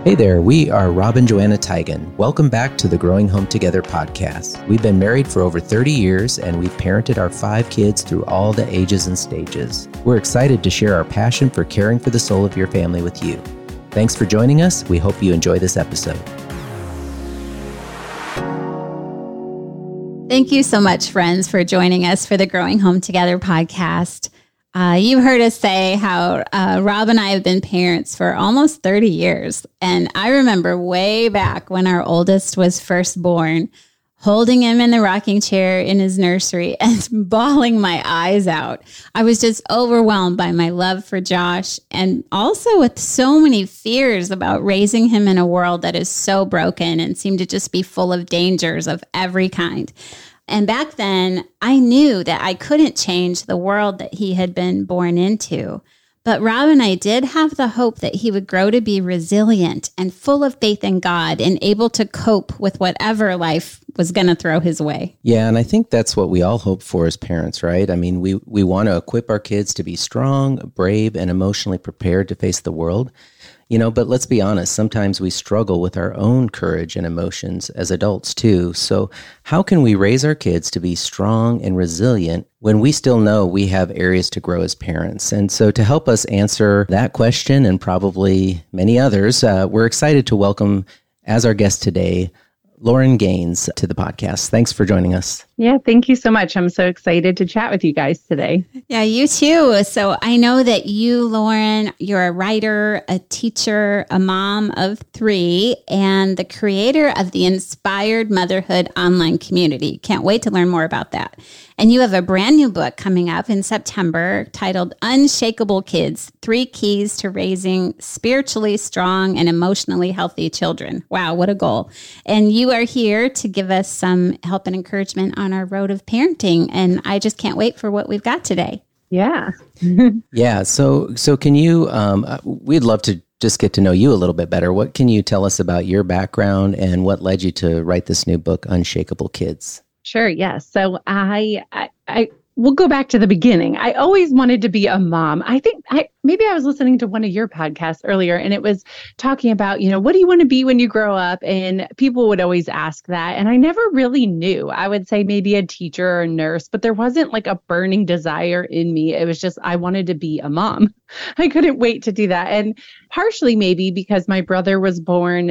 Hey there, we are Rob and Joanna Teigen. Welcome back to the Growing Home Together podcast. We've been married for over 30 years and we've parented our 5 kids through all the ages and stages. We're excited to share our passion for caring for the soul of your family with you. Thanks for joining us. We hope you enjoy this episode. Thank you so much, friends, for joining us for the Growing Home Together podcast. You heard us say how Rob and I have been parents for almost 30 years. And I remember way back when our oldest was first born, holding him in the rocking chair in his nursery and bawling my eyes out. I was just overwhelmed by my love for Josh and also with so many fears about raising him in a world that is so broken and seemed to just be full of dangers of every kind. And back then, I knew that I couldn't change the world that he had been born into. But Rob and I did have the hope that he would grow to be resilient and full of faith in God and able to cope with whatever life was going to throw his way. Yeah, and I think that's what we all hope for as parents, right? I mean, we want to equip our kids to be strong, brave, and emotionally prepared to face the world. But let's be honest, sometimes we struggle with our own courage and emotions as adults too. So how can we raise our kids to be strong and resilient when we still know we have areas to grow as parents? And so to help us answer that question and probably many others, we're excited to welcome as our guest today, Lauren Gaines, to the podcast. Thanks for joining us. Yeah, thank you so much. I'm so excited to chat with you guys today. Yeah, you too. So I know that you, Lauren, you're a writer, a teacher, a mom of 3, and the creator of the Inspired Motherhood online community. Can't wait to learn more about that. And you have a brand new book coming up in September titled Unshakable Kids, 3 Keys to Raising Spiritually Strong and Emotionally Healthy Children. Wow, what a goal. And you are here to give us some help and encouragement on our road of parenting. And I just can't wait for what we've got today. Yeah. Yeah. So can you, we'd love to just get to know you a little bit better. What can you tell us about your background and what led you to write this new book, Unshakable Kids? Sure. Yes. So we'll go back to the beginning. I always wanted to be a mom. I think maybe I was listening to one of your podcasts earlier and it was talking about, what do you want to be when you grow up? And people would always ask that. And I never really knew. I would say maybe a teacher or a nurse, but there wasn't like a burning desire in me. It was just, I wanted to be a mom. I couldn't wait to do that. And partially maybe because my brother was born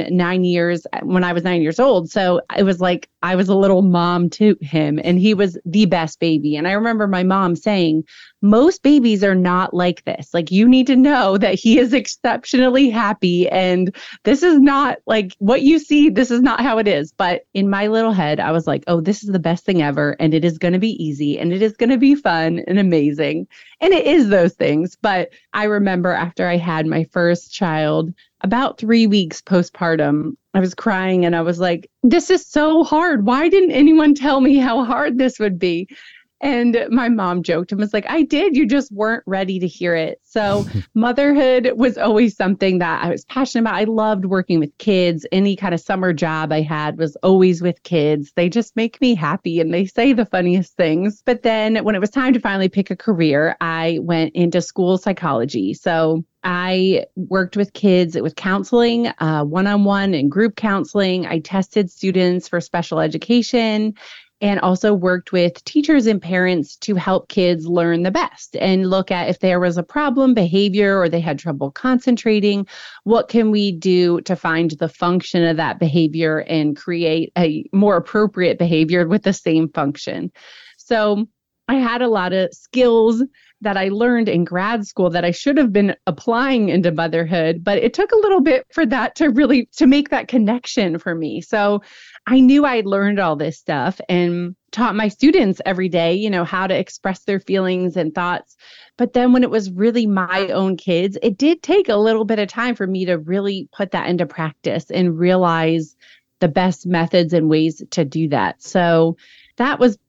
when I was 9 years old. So it was like I was a little mom to him and he was the best baby. And I remember my mom saying, most babies are not like this. Like, you need to know that he is exceptionally happy. And this is not like what you see. This is not how it is. But in my little head, I was like, oh, this is the best thing ever. And it is going to be easy and it is going to be fun and amazing. And it is those things. But I remember after I had my first child, about 3 weeks postpartum, I was crying and I was like, this is so hard. Why didn't anyone tell me how hard this would be? And my mom joked and was like, I did. You just weren't ready to hear it. So motherhood was always something that I was passionate about. I loved working with kids. Any kind of summer job I had was always with kids. They just make me happy and they say the funniest things. But then when it was time to finally pick a career, I went into school psychology. So I worked with kids with counseling, one-on-one and group counseling. I tested students for special education and also worked with teachers and parents to help kids learn the best and look at if there was a problem behavior or they had trouble concentrating, what can we do to find the function of that behavior and create a more appropriate behavior with the same function. So I had a lot of skills that I learned in grad school that I should have been applying into motherhood, but it took a little bit for that to make that connection for me. So I knew I'd learned all this stuff and taught my students every day, how to express their feelings and thoughts. But then when it was really my own kids, it did take a little bit of time for me to really put that into practice and realize the best methods and ways to do that. So that was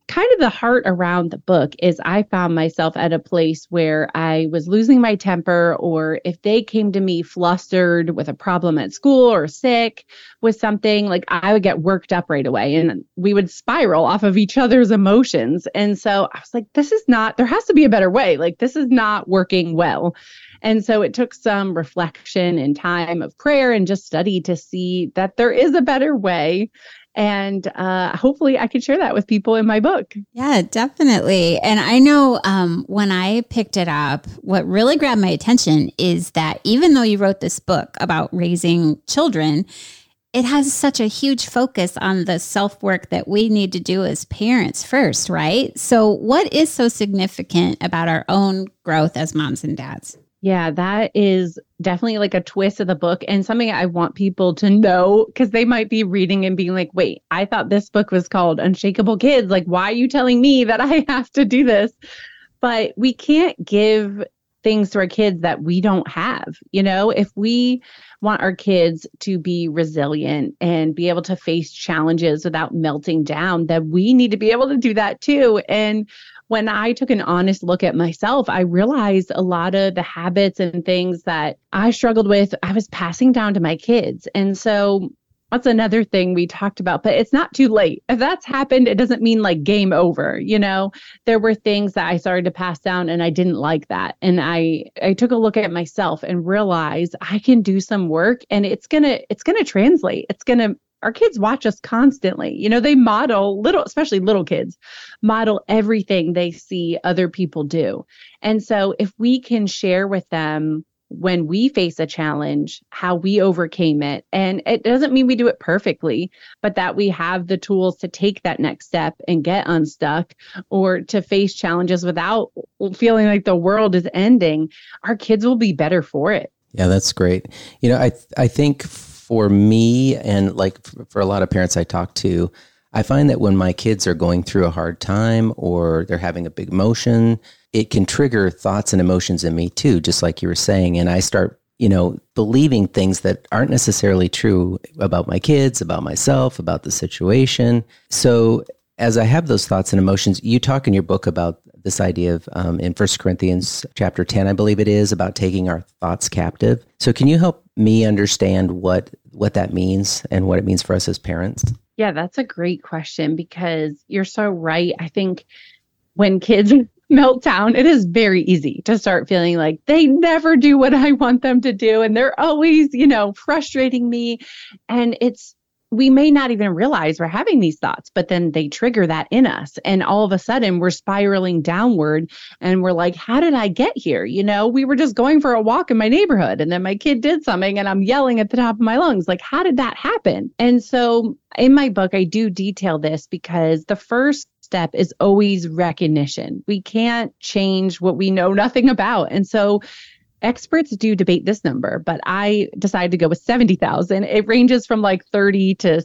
kind of the heart around the book is I found myself at a place where I was losing my temper, or if they came to me flustered with a problem at school or sick with something, like I would get worked up right away and we would spiral off of each other's emotions. And so I was like, there has to be a better way. Like, this is not working well. And so it took some reflection and time of prayer and just study to see that there is a better way. And hopefully I can share that with people in my book. Yeah, definitely. And I know when I picked it up, what really grabbed my attention is that even though you wrote this book about raising children, it has such a huge focus on the self-work that we need to do as parents first, right? So what is so significant about our own growth as moms and dads? Yeah, that is definitely like a twist of the book and something I want people to know, because they might be reading and being like, wait, I thought this book was called Unshakable Kids. Like, why are you telling me that I have to do this? But we can't give things to our kids that we don't have. You know, if we want our kids to be resilient and be able to face challenges without melting down, then we need to be able to do that too. And when I took an honest look at myself, I realized a lot of the habits and things that I struggled with, I was passing down to my kids. And so that's another thing we talked about, but it's not too late. If that's happened, it doesn't mean like game over. You know, there were things that I started to pass down and I didn't like that. And I took a look at myself and realized I can do some work and it's going to translate. Our kids watch us constantly. You know, they model especially little kids, model everything they see other people do. And so if we can share with them when we face a challenge, how we overcame it, and it doesn't mean we do it perfectly, but that we have the tools to take that next step and get unstuck or to face challenges without feeling like the world is ending, our kids will be better for it. Yeah, that's great. You know, I think for me and like for a lot of parents I talk to, I find that when my kids are going through a hard time or they're having a big emotion, it can trigger thoughts and emotions in me too, just like you were saying. And I start, believing things that aren't necessarily true about my kids, about myself, about the situation. So as I have those thoughts and emotions, you talk in your book about this idea of in 1 Corinthians chapter 10, I believe it is, about taking our thoughts captive. So can you help me understand what that means and what it means for us as parents? Yeah, that's a great question because you're so right. I think when kids melt down, it is very easy to start feeling like they never do what I want them to do. And they're always, frustrating me. And we may not even realize we're having these thoughts, but then they trigger that in us. And all of a sudden we're spiraling downward and we're like, how did I get here? We were just going for a walk in my neighborhood and then my kid did something and I'm yelling at the top of my lungs. Like, how did that happen? And so in my book, I do detail this because the first step is always recognition. We can't change what we know nothing about. And so experts do debate this number, but I decided to go with 70,000. It ranges from like 30 to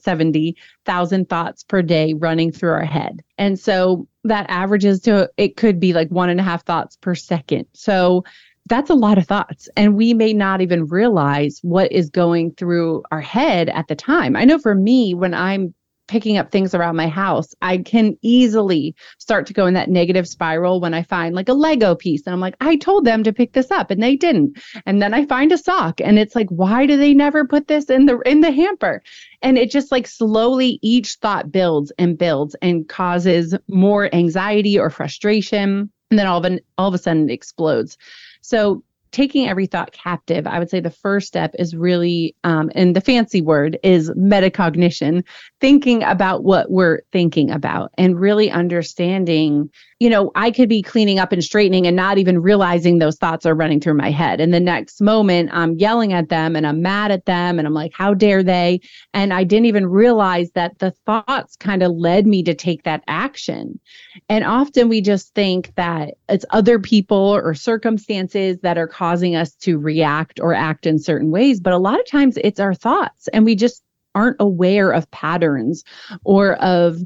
70,000 thoughts per day running through our head. And so that averages to, it could be like 1.5 thoughts per second. So that's a lot of thoughts. And we may not even realize what is going through our head at the time. I know for me, when I'm picking up things around my house, I can easily start to go in that negative spiral when I find like a Lego piece and I'm like, I told them to pick this up and they didn't. And then I find a sock and it's like, why do they never put this in the hamper? And it just like slowly each thought builds and causes more anxiety or frustration. And then all of a sudden it explodes. So taking every thought captive, I would say the first step is really, and the fancy word is metacognition, thinking about what we're thinking about and really understanding, I could be cleaning up and straightening and not even realizing those thoughts are running through my head. And the next moment I'm yelling at them and I'm mad at them and I'm like, how dare they? And I didn't even realize that the thoughts kind of led me to take that action. And often we just think that it's other people or circumstances that are causing us to react or act in certain ways. But a lot of times it's our thoughts and we just aren't aware of patterns or of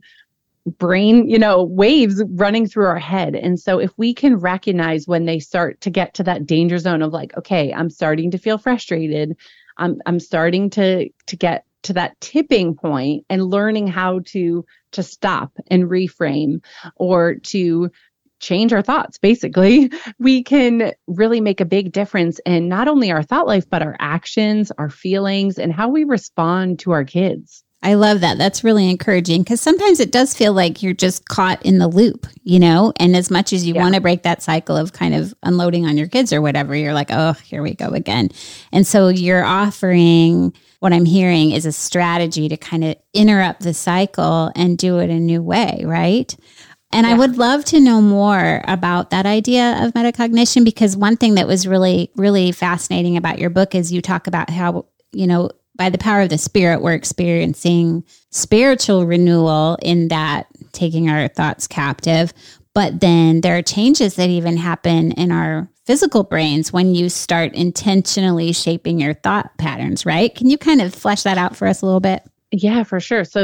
brain, waves running through our head. And so if we can recognize when they start to get to that danger zone of like, okay, I'm starting to feel frustrated. I'm starting to get to that tipping point and learning how to stop and reframe or to change our thoughts, basically, we can really make a big difference in not only our thought life, but our actions, our feelings, and how we respond to our kids. I love that. That's really encouraging because sometimes it does feel like you're just caught in the loop, and as much as you want to break that cycle of kind of unloading on your kids or whatever, you're like, oh, here we go again. And so you're offering, what I'm hearing is a strategy to kind of interrupt the cycle and do it a new way, right? And I would love to know more about that idea of metacognition, because one thing that was really, really fascinating about your book is you talk about how, by the power of the Spirit, we're experiencing spiritual renewal in that taking our thoughts captive. But then there are changes that even happen in our physical brains when you start intentionally shaping your thought patterns, right? Can you kind of flesh that out for us a little bit? Yeah, for sure. So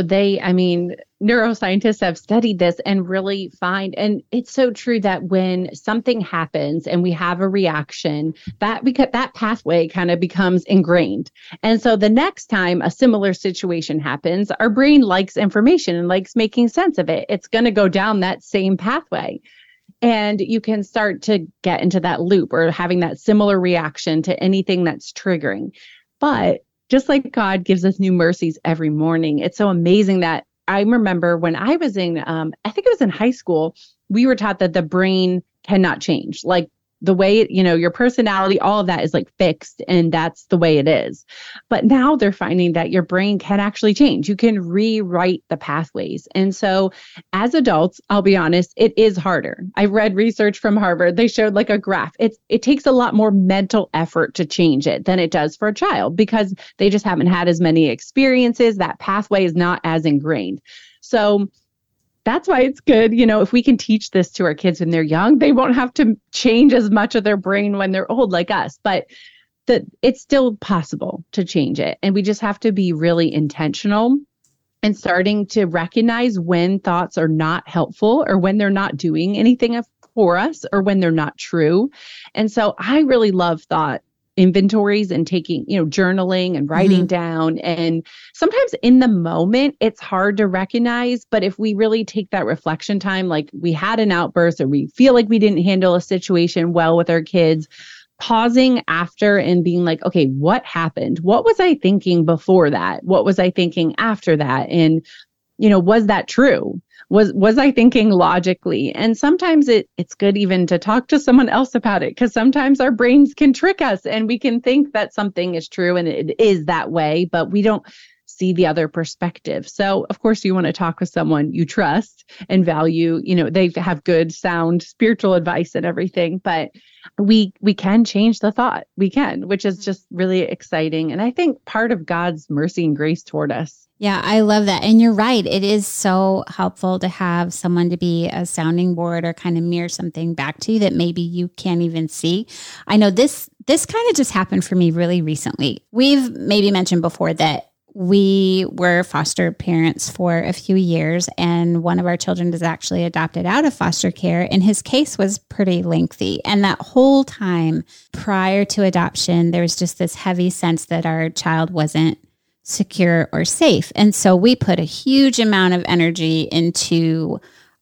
neuroscientists have studied this and really find, and it's so true that when something happens and we have a reaction, that pathway kind of becomes ingrained. And so the next time a similar situation happens, our brain likes information and likes making sense of it. It's going to go down that same pathway. And you can start to get into that loop or having that similar reaction to anything that's triggering. But just like God gives us new mercies every morning, it's so amazing that I remember when I was in, I think it was in high school, we were taught that the brain cannot change. Like the way, your personality, all of that is like fixed and that's the way it is. But now they're finding that your brain can actually change. You can rewrite the pathways. And so as adults, I'll be honest, it is harder. I read research from Harvard. They showed like a graph. It takes a lot more mental effort to change it than it does for a child because they just haven't had as many experiences. That pathway is not as ingrained. So that's why it's good, if we can teach this to our kids when they're young, they won't have to change as much of their brain when they're old like us. But it's still possible to change it. And we just have to be really intentional and starting to recognize when thoughts are not helpful or when they're not doing anything for us or when they're not true. And so I really love thought inventories and taking, journaling and writing down. And sometimes in the moment, it's hard to recognize. But if we really take that reflection time, like we had an outburst or we feel like we didn't handle a situation well with our kids, pausing after and being like, okay, what happened? What was I thinking before that? What was I thinking after that? And, was that true? Was I thinking logically? And sometimes it's good even to talk to someone else about it because sometimes our brains can trick us and we can think that something is true and it is that way, but we don't see the other perspective. So of course you want to talk with someone you trust and value, they have good, sound spiritual advice and everything, but we can change the thought. We can, which is just really exciting. And I think part of God's mercy and grace toward us. Yeah, I love that. And you're right. It is so helpful to have someone to be a sounding board or kind of mirror something back to you that maybe you can't even see. I know this kind of just happened for me really recently. We've maybe mentioned before that we were foster parents for a few years, and one of our children is actually adopted out of foster care, and his case was pretty lengthy. And that whole time prior to adoption, there was just this heavy sense that our child wasn't secure or safe. And so we put a huge amount of energy into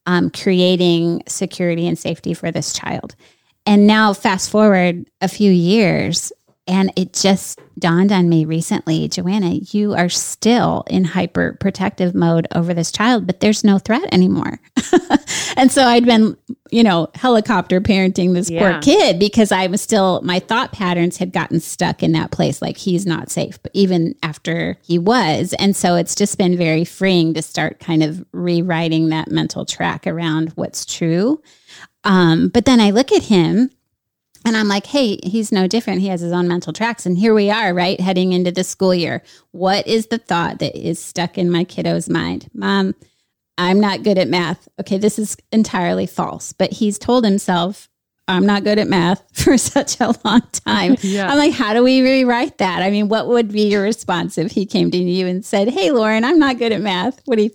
creating security and safety for this child. And now fast forward a few years, and it just dawned on me recently, Joanna, you are still in hyper protective mode over this child, but there's no threat anymore. And so I'd been, helicopter parenting this poor kid because my thought patterns had gotten stuck in that place. Like he's not safe, but even after he was. And so it's just been very freeing to start kind of rewriting that mental track around what's true. But then I look at him and I'm like, hey, he's no different. He has his own mental tracks. And here we are, right? Heading into the school year. What is the thought that is stuck in my kiddo's mind? Mom, I'm not good at math. Okay, this is entirely false. But he's told himself, I'm not good at math for such a long time. I'm like, how do we rewrite that? I mean, what would be your response if he came to you and said, hey, Lauren, I'm not good at math. What do you think?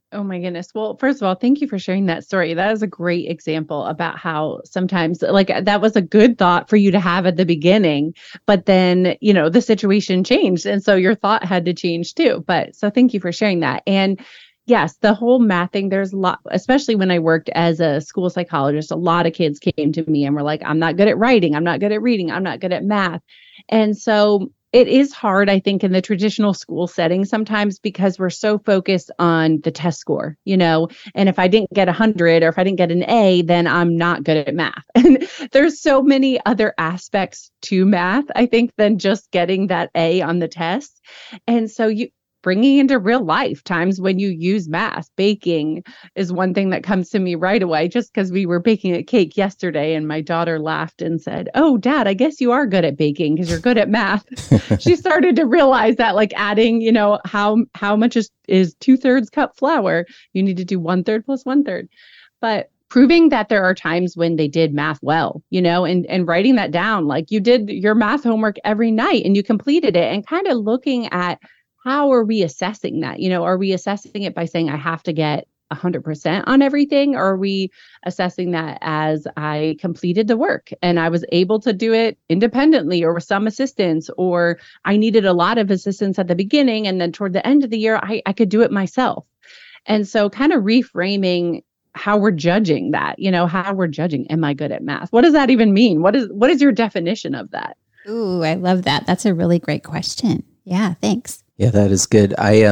Oh my goodness. Well, first of all, thank you for sharing that story. That is a great example about how sometimes like that was a good thought for you to have at the beginning, but then, the situation changed. And so your thought had to change too. But so thank you for sharing that. And yes, the whole math thing, there's a lot, especially when I worked as a school psychologist, a lot of kids came to me and were like, I'm not good at writing. I'm not good at reading. I'm not good at math. And so it is hard, I think, in the traditional school setting sometimes because we're so focused on the test score, and if I didn't get 100 or if I didn't get an A, then I'm not good at math. And there's so many other aspects to math, I think, than just getting that A on the test. And so bringing into real life times when you use math. Baking is one thing that comes to me right away, just because we were baking a cake yesterday and my daughter laughed and said, "Oh, Dad, I guess you are good at baking because you're good at math." She started to realize that like adding, how much is 2/3 cup flour? You need to do 1/3 plus 1/3. But proving that there are times when they did math well, and writing that down, like you did your math homework every night and you completed it, and kind of looking at how are we assessing that? Are we assessing it by saying I have to get 100% on everything? Or are we assessing that as I completed the work and I was able to do it independently or with some assistance, or I needed a lot of assistance at the beginning and then toward the end of the year, I could do it myself. And so kind of reframing how we're judging that, how we're judging, am I good at math? What does that even mean? What is your definition of that? Ooh, I love that. That's a really great question. Yeah, thanks. Yeah, that is good.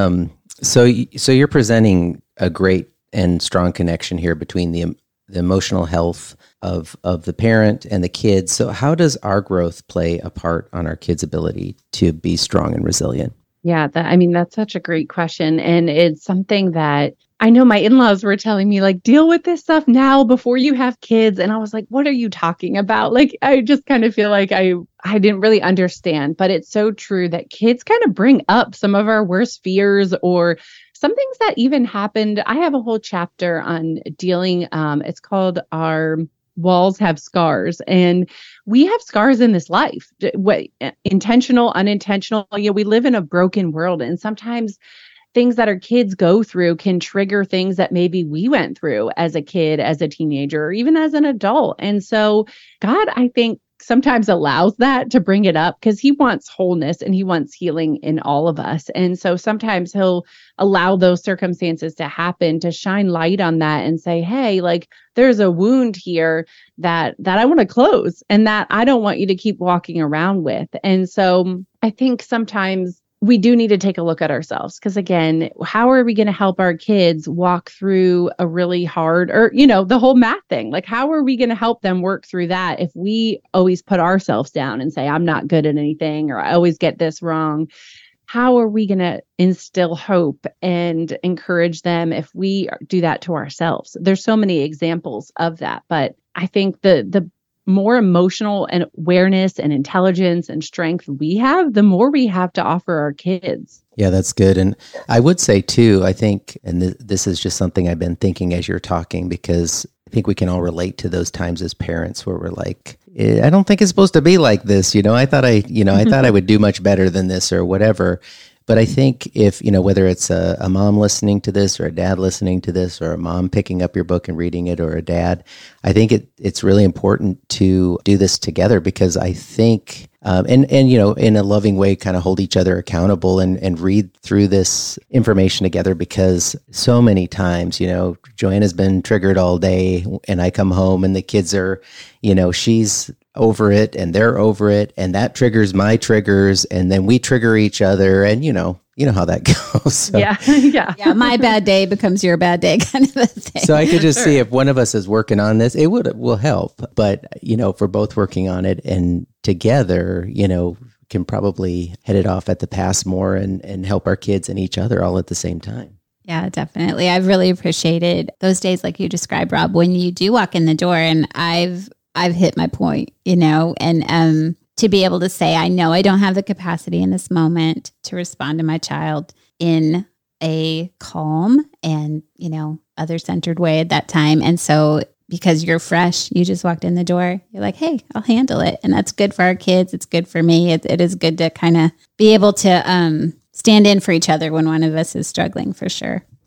So you're presenting a great and strong connection here between the emotional health of the parent and the kids. So how does our growth play a part on our kids' ability to be strong and resilient? Yeah, that's such a great question. And it's something that I know my in-laws were telling me, like, deal with this stuff now before you have kids. And I was like, what are you talking about? Like, I just kind of feel like I didn't really understand. But it's so true that kids kind of bring up some of our worst fears or some things that even happened. I have a whole chapter on dealing, it's called Our Walls Have Scars. And we have scars in this life, intentional, unintentional. We live in a broken world. And sometimes things that our kids go through can trigger things that maybe we went through as a kid, as a teenager, or even as an adult. And so God, I think, sometimes allows that to bring it up because he wants wholeness and he wants healing in all of us. And so sometimes he'll allow those circumstances to happen to shine light on that and say, hey, like there's a wound here that I want to close and that I don't want you to keep walking around with. And so I think sometimes we do need to take a look at ourselves because, again, how are we going to help our kids walk through a really hard or, the whole math thing? Like, how are we going to help them work through that if we always put ourselves down and say, I'm not good at anything or I always get this wrong? How are we going to instill hope and encourage them if we do that to ourselves? There's so many examples of that. But I think the more emotional and awareness and intelligence and strength we have, the more we have to offer our kids. Yeah, that's good. And I would say too, I think, and this is just something I've been thinking as you're talking, because I think we can all relate to those times as parents where we're like, I don't think it's supposed to be like this. I thought I thought I would do much better than this or whatever. But I think if, whether it's a mom listening to this or a dad listening to this or a mom picking up your book and reading it or a dad, I think it's really important to do this together because I think, and in a loving way, kind of hold each other accountable and read through this information together because so many times, Joanna's been triggered all day and I come home and the kids are, she's over it and they're over it and that triggers my triggers and then we trigger each other and you know how that goes. So, yeah. My bad day becomes your bad day kind of a thing. So I could just see if one of us is working on this, it will help. But if we're both working on it and together, can probably head it off at the pass more and help our kids and each other all at the same time. Yeah, definitely. I've really appreciated those days like you described, Rob, when you do walk in the door and I've hit my point, and to be able to say, I know I don't have the capacity in this moment to respond to my child in a calm and, other-centered way at that time. And so because you're fresh, you just walked in the door, you're like, hey, I'll handle it. And that's good for our kids. It's good for me. It is good to kind of be able to stand in for each other when one of us is struggling, for sure.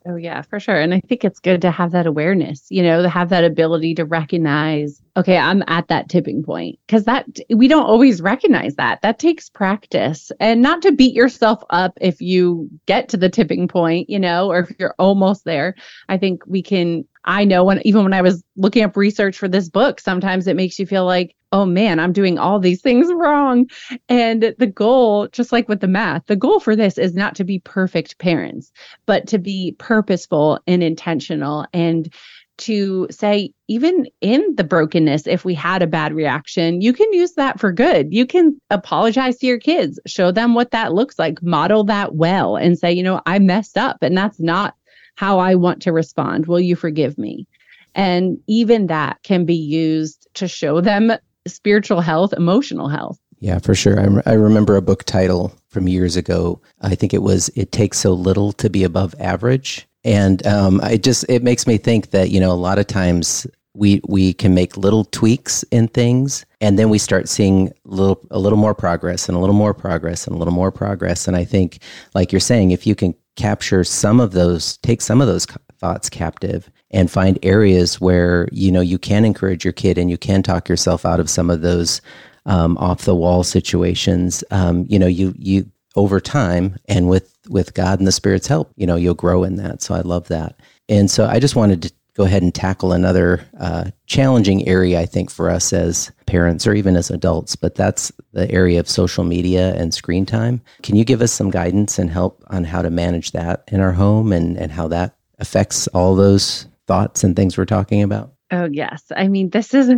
Oh, yeah, for sure. And I think it's good to have that awareness, to have that ability to recognize, okay, I'm at that tipping point, because we don't always recognize that. That takes practice, and not to beat yourself up if you get to the tipping point, or if you're almost there. I think I know even when I was looking up research for this book, sometimes it makes you feel like, oh man, I'm doing all these things wrong. And the goal, just like with the math, the goal for this is not to be perfect parents, but to be purposeful and intentional, and to say, even in the brokenness, if we had a bad reaction, you can use that for good. You can apologize to your kids, show them what that looks like, model that well, and say, I messed up and that's not how I want to respond. Will you forgive me? And even that can be used to show them spiritual health, emotional health. Yeah, for sure. I remember a book title from years ago. I think it was "It Takes So Little to Be Above Average." And it makes me think that, a lot of times we can make little tweaks in things, and then we start seeing a little more progress and a little more progress and a little more progress. And I think, like you're saying, if you can capture take some of those thoughts captive and find areas where, you can encourage your kid and you can talk yourself out of some of those off the wall situations, you over time, and with God and the Spirit's help, you'll grow in that. So I love that. And so I just wanted to go ahead and tackle another challenging area, I think, for us as parents or even as adults, but that's the area of social media and screen time. Can you give us some guidance and help on how to manage that in our home and how that affects all those thoughts and things we're talking about? Oh, yes. I mean, this is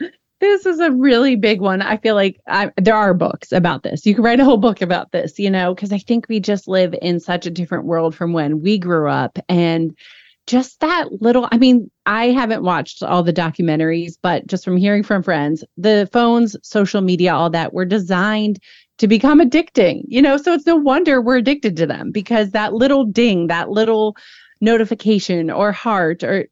a really big one. I feel like there are books about this. You can write a whole book about this, because I think we just live in such a different world from when we grew up. And just that little, I haven't watched all the documentaries, but just from hearing from friends, the phones, social media, all that were designed to become addicting, so it's no wonder we're addicted to them, because that little ding, that little notification or heart or,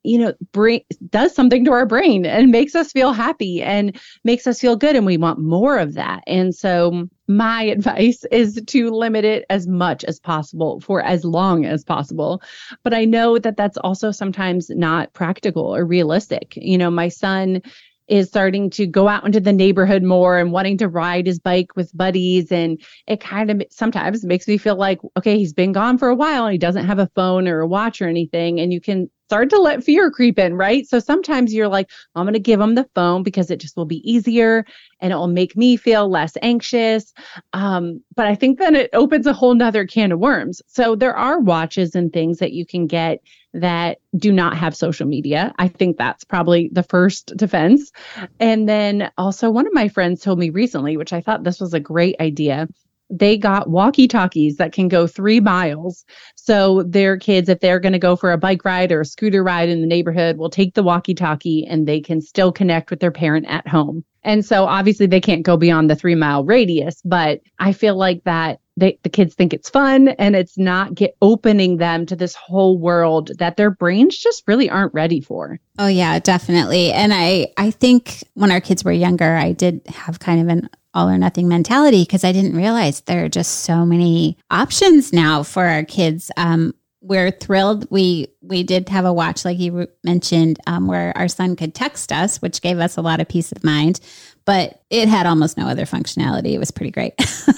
does something to our brain and makes us feel happy and makes us feel good. And we want more of that. And so my advice is to limit it as much as possible for as long as possible. But I know that that's also sometimes not practical or realistic. My son is starting to go out into the neighborhood more and wanting to ride his bike with buddies. And it kind of sometimes makes me feel like, okay, he's been gone for a while and he doesn't have a phone or a watch or anything. And you can start to let fear creep in, right? So sometimes you're like, I'm going to give him the phone because it just will be easier and it will make me feel less anxious. But I think then it opens a whole nother can of worms. So there are watches and things that you can get that do not have social media. I think that's probably the first defense. And then also one of my friends told me recently, which I thought this was a great idea. They got walkie-talkies that can go 3 miles. So their kids, if they're going to go for a bike ride or a scooter ride in the neighborhood, will take the walkie-talkie and they can still connect with their parent at home. And so obviously they can't go beyond the 3-mile radius, but I feel like that the kids think it's fun and it's not opening them to this whole world that their brains just really aren't ready for. Oh yeah, definitely. And I think when our kids were younger, I did have kind of an all or nothing mentality because I didn't realize there are just so many options now for our kids. We're thrilled. We did have a watch, like you mentioned, where our son could text us, which gave us a lot of peace of mind, but it had almost no other functionality. It was pretty great.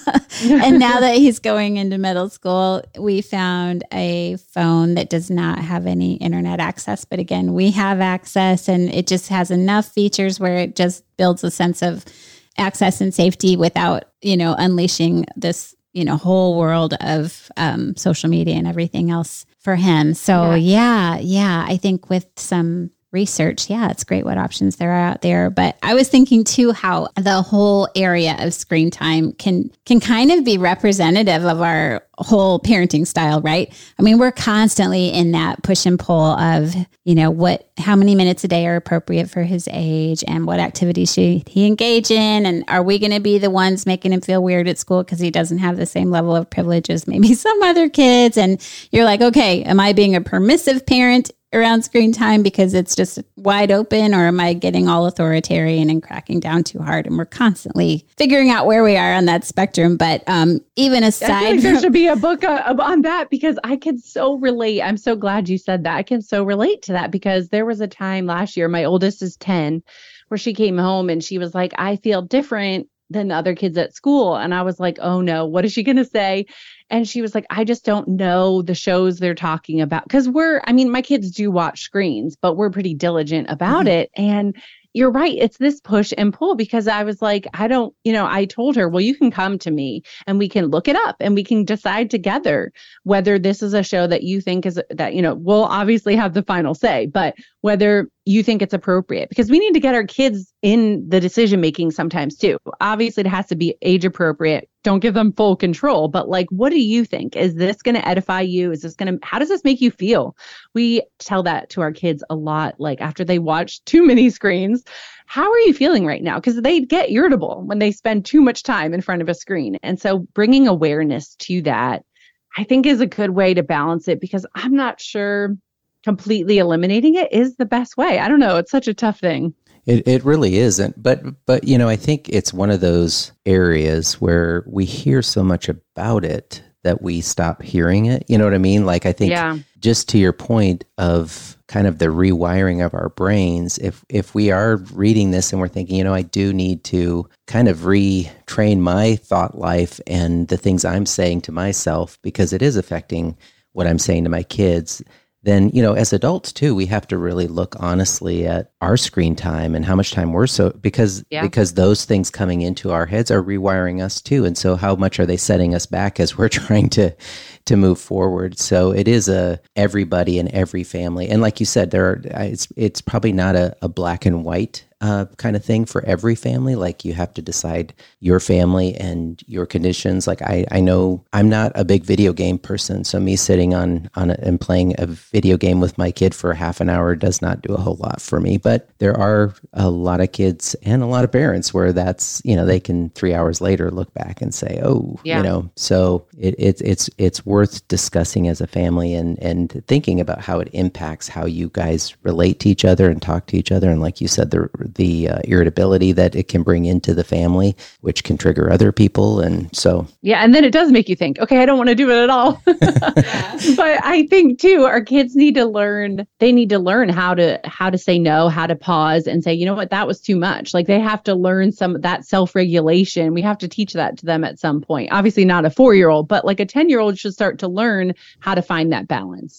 And now that he's going into middle school, we found a phone that does not have any internet access. But again, we have access and it just has enough features where it just builds a sense of access and safety without, unleashing this whole world of social media and everything else for him. So yeah, I think with some research, it's great what options there are out there. But I was thinking too how the whole area of screen time can kind of be representative of our whole parenting style, right? I mean, we're constantly in that push and pull of, how many minutes a day are appropriate for his age and what activities should he engage in? And are we going to be the ones making him feel weird at school because he doesn't have the same level of privilege as maybe some other kids? And you're like, okay, am I being a permissive parent around screen time because it's just wide open, or am I getting all authoritarian and cracking down too hard? And we're constantly figuring out where we are on that spectrum. But even aside, I feel like there should be a book on that, because I can so relate. I'm so glad you said that. I can so relate to that, because there was a time last year, my oldest is 10, where she came home and she was like, I feel different than the other kids at school. And I was like, oh no, what is she going to say? And she was like, I just don't know the shows they're talking about. Because my kids do watch screens, but we're pretty diligent about it. And you're right. It's this push and pull, because I was like, I told her, well, you can come to me and we can look it up and we can decide together whether this is a show that you think is that, we'll obviously have the final say, but whether you think it's appropriate, because we need to get our kids in the decision making sometimes too. Obviously, it has to be age appropriate. Don't give them full control, but like, what do you think? Is this going to edify you? How does this make you feel? We tell that to our kids a lot, like after they watch too many screens. How are you feeling right now? Because they get irritable when they spend too much time in front of a screen. And so bringing awareness to that, I think, is a good way to balance it, because I'm not sure completely eliminating it is the best way. I don't know. It's such a tough thing. It really isn't. But I think it's one of those areas where we hear so much about it that we stop hearing it. You know what I mean? Like, I think just to your point of kind of the rewiring of our brains, if we are reading this and we're thinking, I do need to kind of retrain my thought life and the things I'm saying to myself, because it is affecting what I'm saying to my kids, then, as adults too, we have to really look honestly at our screen time and how much time because those things coming into our heads are rewiring us too. And so how much are they setting us back as we're trying to move forward? So it is everybody in every family. And like you said, it's probably not a black and white kind of thing for every family. Like, you have to decide your family and your conditions. Like, I know I'm not a big video game person, so me sitting on and playing a video game with my kid for half an hour does not do a whole lot for me. But there are a lot of kids and a lot of parents where that's, they can 3 hours later look back and say, so it's worth discussing as a family and thinking about how it impacts how you guys relate to each other and talk to each other. And like you said, the irritability that it can bring into the family, which can trigger other people. And so, and then it does make you think, okay, I don't want to do it at all. But I think too, our kids need to learn how to say no, how to pause and say, you know what, that was too much. Like, they have to learn some of that self-regulation. We have to teach that to them at some point. Obviously not a 4-year-old, but like a 10-year-old should start to learn how to find that balance,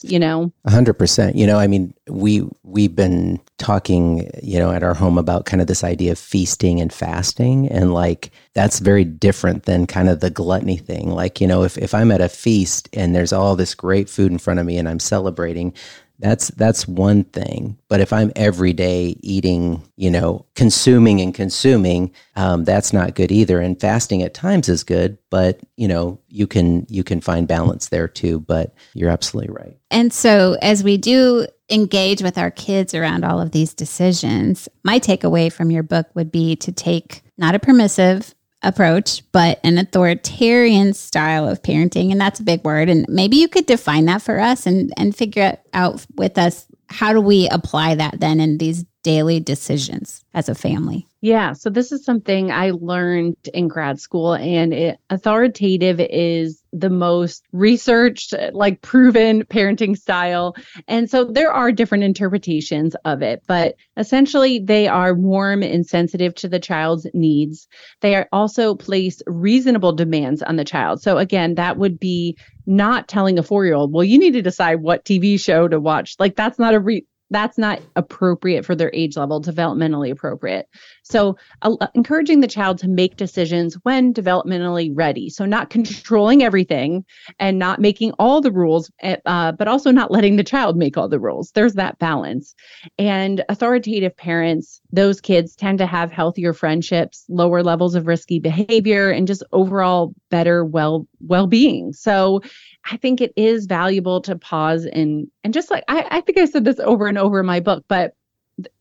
100%. We've been talking, at our home about kind of this idea of feasting and fasting. And like, that's very different than kind of the gluttony thing. Like, if I'm at a feast and there's all this great food in front of me and I'm celebrating, that's one thing. But if I'm every day eating, consuming, that's not good either. And fasting at times is good, but you can find balance there too. But you're absolutely right. And so as we do engage with our kids around all of these decisions, my takeaway from your book would be to take not a permissive approach, but an authoritarian style of parenting. And that's a big word. And maybe you could define that for us and figure out with us, how do we apply that then in these daily decisions as a family? Yeah. So this is something I learned in grad school, and authoritative is the most researched, like proven parenting style. And so there are different interpretations of it, but essentially they are warm and sensitive to the child's needs. They are also place reasonable demands on the child. So again, that would be not telling a 4-year-old, well, you need to decide what TV show to watch. Like, that's not that's not appropriate for their age level, developmentally appropriate. So encouraging the child to make decisions when developmentally ready. So not controlling everything and not making all the rules, but also not letting the child make all the rules. There's that balance. And authoritative parents, those kids tend to have healthier friendships, lower levels of risky behavior, and just overall better well-being. So I think it is valuable to pause and just like, I think I said this over and over in my book, but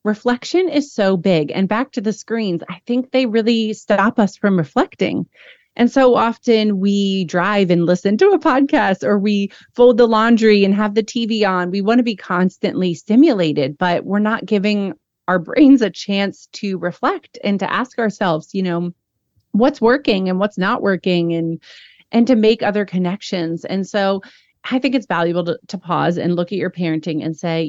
reflection is so big. And back to the screens, I think they really stop us from reflecting. And so often we drive and listen to a podcast, or we fold the laundry and have the TV on. We want to be constantly stimulated, but we're not giving our brains a chance to reflect and to ask ourselves, what's working and what's not working, and to make other connections. And so I think it's valuable to pause and look at your parenting and say,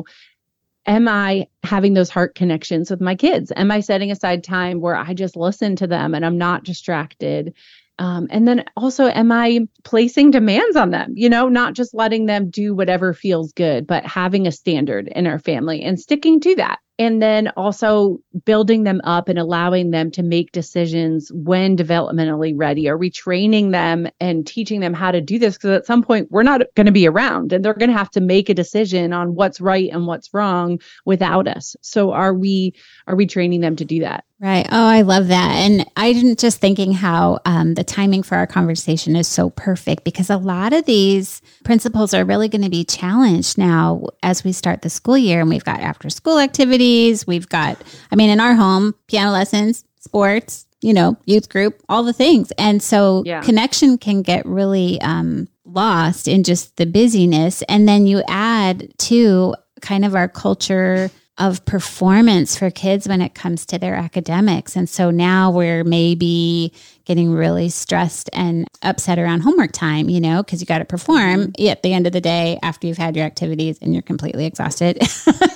am I having those heart connections with my kids? Am I setting aside time where I just listen to them and I'm not distracted? And then also, am I placing demands on them? Not just letting them do whatever feels good, but having a standard in our family and sticking to that. And then also building them up and allowing them to make decisions when developmentally ready. Are we training them and teaching them how to do this? Because at some point we're not going to be around and they're going to have to make a decision on what's right and what's wrong without us. So are we training them to do that? Right. Oh, I love that. And I'm just thinking how the timing for our conversation is so perfect, because a lot of these principles are really going to be challenged now as we start the school year. And we've got after school activities. We've got, in our home, piano lessons, sports, youth group, all the things. And so connection can get really lost in just the busyness. And then you add to kind of our culture of performance for kids when it comes to their academics. And so now we're maybe getting really stressed and upset around homework time, because you got to perform at the end of the day after you've had your activities and you're completely exhausted.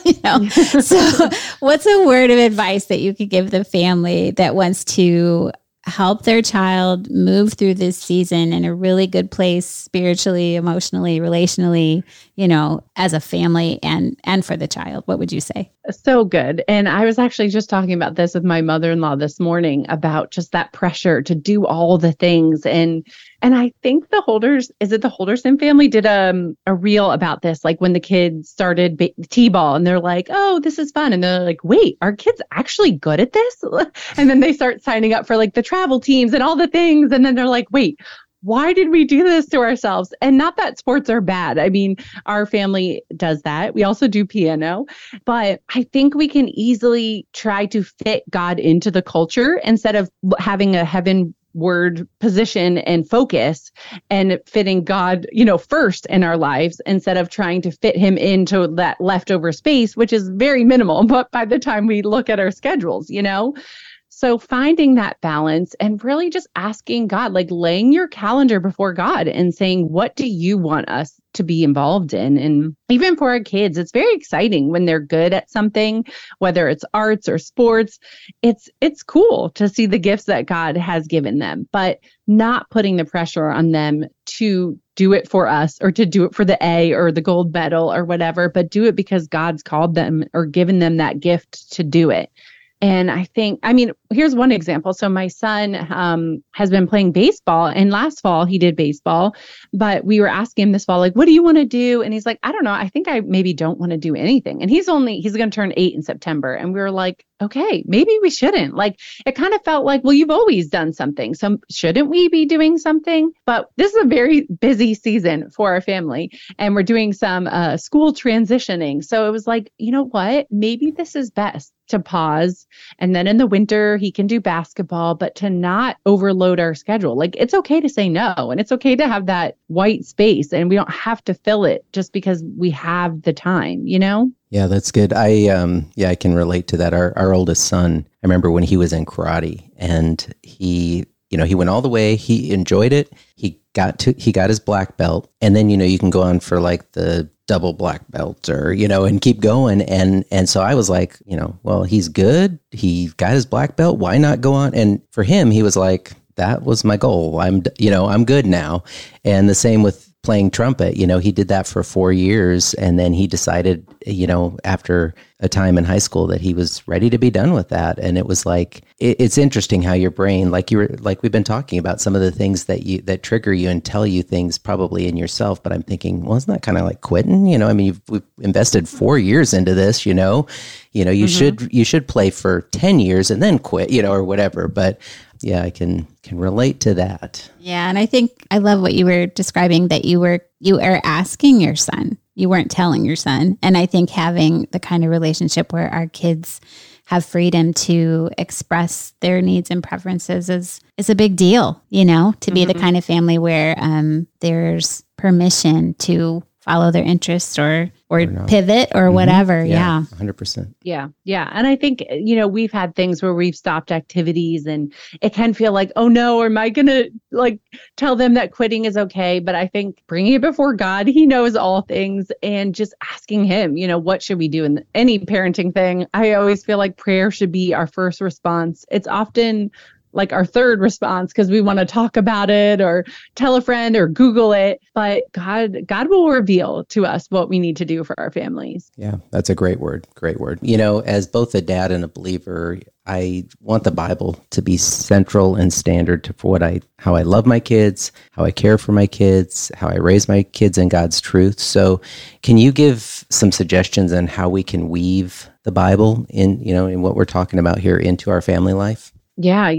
So what's a word of advice that you could give the family that wants to help their child move through this season in a really good place, spiritually, emotionally, relationally, as a family and for the child? What would you say? So good. And I was actually just talking about this with my mother-in-law this morning about just that pressure to do all the things. And I think the Holderson family did a reel about this, like when the kids started T-ball and they're like, oh, this is fun. And they're like, wait, are kids actually good at this? And then they start signing up for like the travel teams and all the things. And then they're like, wait, why did we do this to ourselves? And not that sports are bad. Our family does that. We also do piano, but I think we can easily try to fit God into the culture instead of having a heavenward position and focus and fitting God, first in our lives instead of trying to fit him into that leftover space, which is very minimal. But by the time we look at our schedules, So finding that balance and really just asking God, like laying your calendar before God and saying, what do you want us to be involved in? And even for our kids, it's very exciting when they're good at something, whether it's arts or sports. It's cool to see the gifts that God has given them, but not putting the pressure on them to do it for us or to do it for the A or the gold medal or whatever, but do it because God's called them or given them that gift to do it. And I think, here's one example. So my son has been playing baseball, and last fall he did baseball, but we were asking him this fall, like, what do you want to do? And he's like, I don't know. I think I maybe don't want to do anything. And he's going to turn 8 in September. And we were like, okay, maybe we shouldn't. Like, it kind of felt like, well, you've always done something. So shouldn't we be doing something? But this is a very busy season for our family. And we're doing some school transitioning. So it was like, you know what? Maybe this is best to pause. And then in the winter, he can do basketball, but to not overload our schedule. Like, it's okay to say no. And it's okay to have that white space. And we don't have to fill it just because we have the time, Yeah, that's good. I can relate to that. Our oldest son, I remember when he was in karate, and he went all the way. He enjoyed it. He got his black belt, and then you can go on for like the double black belt or and keep going. And so I was like, well, he's good. He got his black belt. Why not go on? And for him, he was like, that was my goal. I'm good now. And the same with playing trumpet. He did that for 4 years, and then he decided, after a time in high school that he was ready to be done with that. And it was like, it's interesting how your brain, like we've been talking about some of the things that trigger you and tell you things probably in yourself. But I'm thinking, well, isn't that kind of like quitting? We've invested 4 years into this, you should play for 10 years and then quit, or whatever. But yeah, I can relate to that. Yeah. And I think I love what you were describing, that you are asking your son. You weren't telling your son. And I think having the kind of relationship where our kids have freedom to express their needs and preferences is a big deal, to be the kind of family where there's permission to follow their interests or pivot or whatever. Yeah. 100%. Yeah. Yeah. And I think, we've had things where we've stopped activities and it can feel like, oh no, am I going to tell them that quitting is okay? But I think bringing it before God, he knows all things, and just asking him, what should we do in any parenting thing? I always feel like prayer should be our first response. It's often like our third response because we want to talk about it or tell a friend or Google it. But God will reveal to us what we need to do for our families. Yeah, that's a great word. Great word. As both a dad and a believer, I want the Bible to be central and standard for how I love my kids, how I care for my kids, how I raise my kids in God's truth. So can you give some suggestions on how we can weave the Bible in what we're talking about here into our family life? Yeah.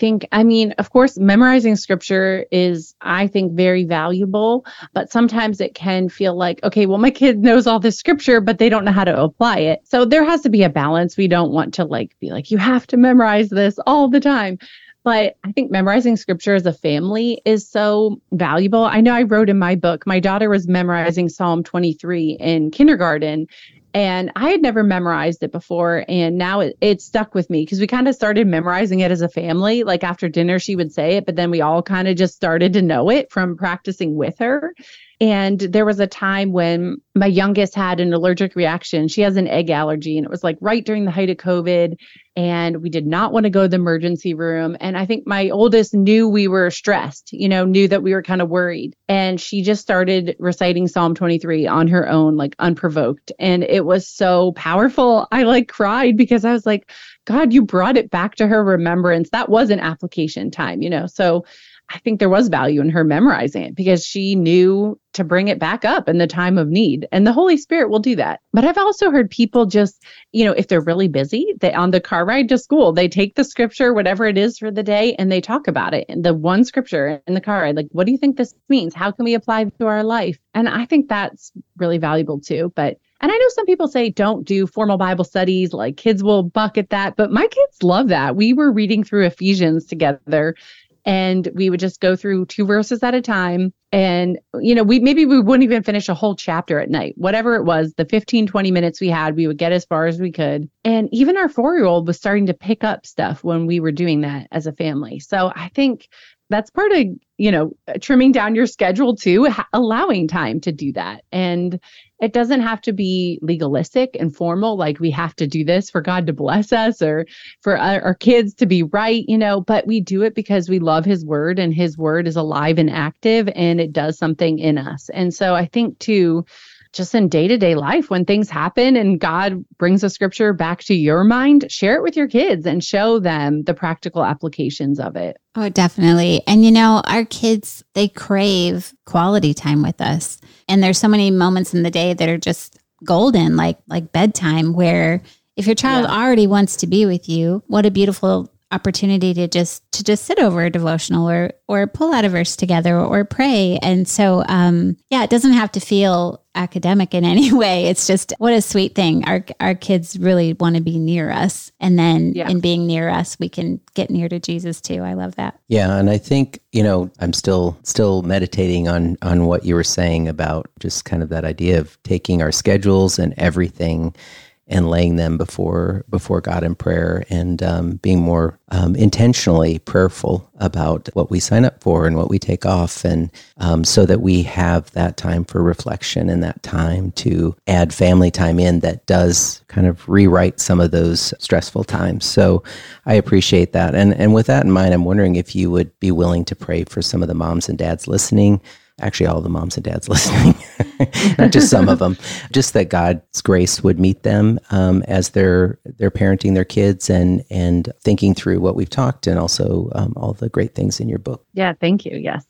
Of course, memorizing scripture is, I think, very valuable, but sometimes it can feel like, okay, well, my kid knows all this scripture, but they don't know how to apply it. So there has to be a balance. We don't want to be like, you have to memorize this all the time. But I think memorizing scripture as a family is so valuable. I know I wrote in my book, my daughter was memorizing Psalm 23 in kindergarten. And I had never memorized it before. And now it stuck with me because we kind of started memorizing it as a family. Like after dinner, she would say it, but then we all kind of just started to know it from practicing with her. And there was a time when my youngest had an allergic reaction. She has an egg allergy, and it was right during the height of COVID. And we did not want to go to the emergency room. And I think my oldest knew we were stressed, knew that we were kind of worried. And she just started reciting Psalm 23 on her own, unprovoked. And it was so powerful. I cried because I was like, God, you brought it back to her remembrance. That was an application time, So I think there was value in her memorizing it because she knew to bring it back up in the time of need. And the Holy Spirit will do that. But I've also heard people just, if they're really busy, on the car ride to school, they take the scripture, whatever it is for the day, and they talk about it. And the one scripture in the car ride, what do you think this means? How can we apply it to our life? And I think that's really valuable too. And I know some people say don't do formal Bible studies, kids will bucket that, but my kids love that. We were reading through Ephesians together, and we would just go through 2 verses at a time. And, we wouldn't even finish a whole chapter at night. Whatever it was, the 15, 20 minutes we had, we would get as far as we could. And even our 4-year-old was starting to pick up stuff when we were doing that as a family. So I think that's part of, trimming down your schedule too, allowing time to do that. And it doesn't have to be legalistic and formal, like we have to do this for God to bless us or for our kids to be right, but we do it because we love his word, and his word is alive and active, and it does something in us. And so I think too, just in day-to-day life, when things happen and God brings a scripture back to your mind, share it with your kids and show them the practical applications of it. Oh, definitely. And our kids, they crave quality time with us. And there's so many moments in the day that are just golden, like bedtime, where if your child already wants to be with you, what a beautiful opportunity to just sit over a devotional or pull out a verse together or pray. And so, it doesn't have to feel academic in any way. It's just, what a sweet thing. Our kids really want to be near us. And then in being near us, we can get near to Jesus too. I love that. Yeah. And I think, I'm still meditating on what you were saying about just kind of that idea of taking our schedules and everything and laying them before God in prayer, and being more intentionally prayerful about what we sign up for and what we take off, and so that we have that time for reflection and that time to add family time in that does kind of rewrite some of those stressful times. So I appreciate that. And with that in mind, I'm wondering if you would be willing to pray for some of the moms and dads listening. Actually, all the moms and dads listening, not just some of them, just that God's grace would meet them as they're parenting their kids and thinking through what we've talked, and also all the great things in your book. Yeah, thank you. Yes.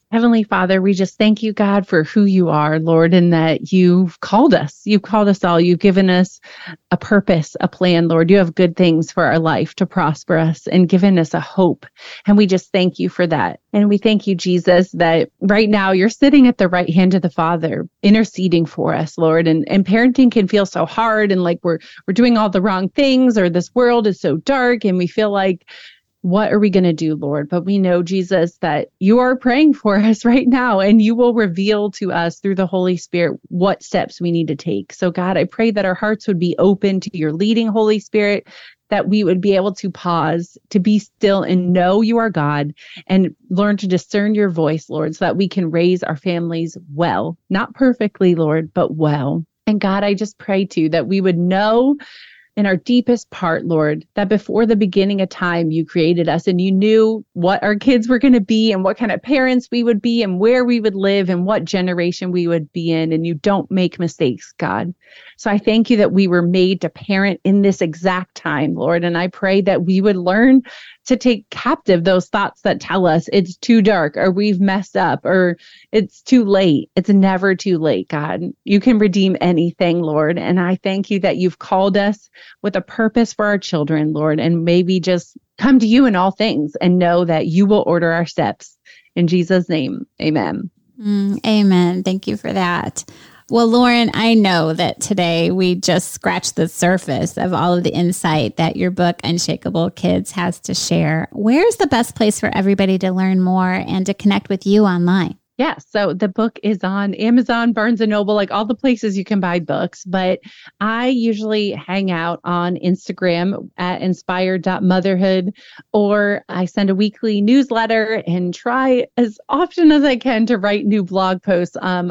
Heavenly Father, we just thank you, God, for who you are, Lord, and that you've called us. You've called us all. You've given us a purpose, a plan, Lord. You have good things for our life to prosper us and given us a hope. And we just thank you for that. And we thank you, Jesus, that right now you're sitting at the right hand of the Father, interceding for us, Lord. And parenting can feel so hard and like we're doing all the wrong things, or this world is so dark and we feel like, what are we going to do, Lord? But we know, Jesus, that you are praying for us right now, and you will reveal to us through the Holy Spirit what steps we need to take. So, God, I pray that our hearts would be open to your leading, Holy Spirit, that we would be able to pause, to be still and know you are God, and learn to discern your voice, Lord, so that we can raise our families well, not perfectly, Lord, but well. And God, I just pray too that we would know in our deepest part, Lord, that before the beginning of time, you created us and you knew what our kids were going to be and what kind of parents we would be and where we would live and what generation we would be in. And you don't make mistakes, God. So I thank you that we were made to parent in this exact time, Lord. And I pray that we would learn to take captive those thoughts that tell us it's too dark, or we've messed up, or it's too late. It's never too late, God. You can redeem anything, Lord. And I thank you that you've called us with a purpose for our children, Lord, and maybe just come to you in all things and know that you will order our steps. In Jesus' name, amen. Amen. Thank you for that. Well, Lauren, I know that today we just scratched the surface of all of the insight that your book, Unshakable Kids, has to share. Where's the best place for everybody to learn more and to connect with you online? Yeah, so the book is on Amazon, Barnes & Noble, like all the places you can buy books. But I usually hang out on Instagram at inspired.motherhood, or I send a weekly newsletter and try as often as I can to write new blog posts on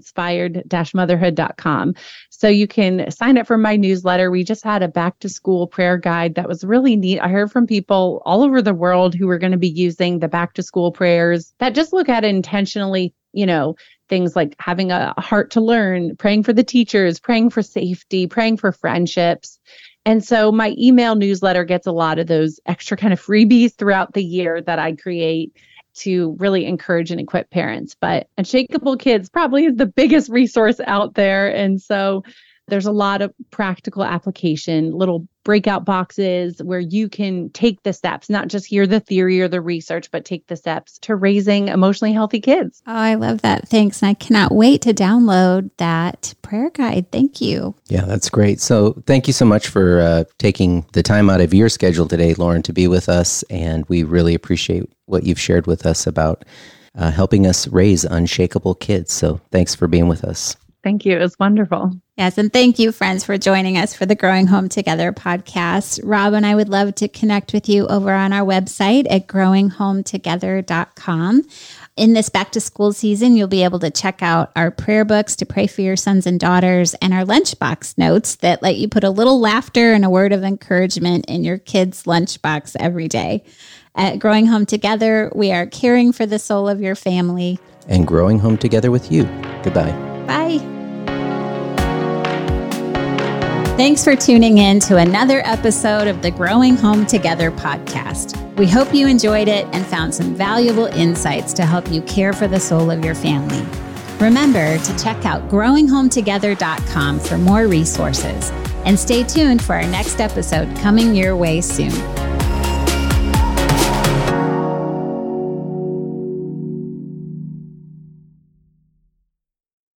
inspired-motherhood.com. So you can sign up for my newsletter. We just had a back to school prayer guide that was really neat. I heard from people all over the world who are going to be using the back to school prayers that just look at it intentionally, you know, things like having a heart to learn, praying for the teachers, praying for safety, praying for friendships. And so my email newsletter gets a lot of those extra kind of freebies throughout the year that I create to really encourage and equip parents. But Unshakable Kids probably is the biggest resource out there. And so there's a lot of practical application, little breakout boxes where you can take the steps, not just hear the theory or the research, but take the steps to raising emotionally healthy kids. Oh, I love that. Thanks. And I cannot wait to download that prayer guide. Thank you. Yeah, that's great. So thank you so much for taking the time out of your schedule today, Lauren, to be with us. And we really appreciate what you've shared with us about helping us raise unshakable kids. So thanks for being with us. Thank you. It was wonderful. Yes. And thank you, friends, for joining us for the Growing Home Together podcast. Rob and I would love to connect with you over on our website at growinghometogether.com. In this back to school season, you'll be able to check out our prayer books to pray for your sons and daughters and our lunchbox notes that let you put a little laughter and a word of encouragement in your kids' lunchbox every day. At Growing Home Together, we are caring for the soul of your family and growing home together with you. Goodbye. Bye. Thanks for tuning in to another episode of the Growing Home Together podcast. We hope you enjoyed it and found some valuable insights to help you care for the soul of your family. Remember to check out growinghometogether.com for more resources, and stay tuned for our next episode coming your way soon.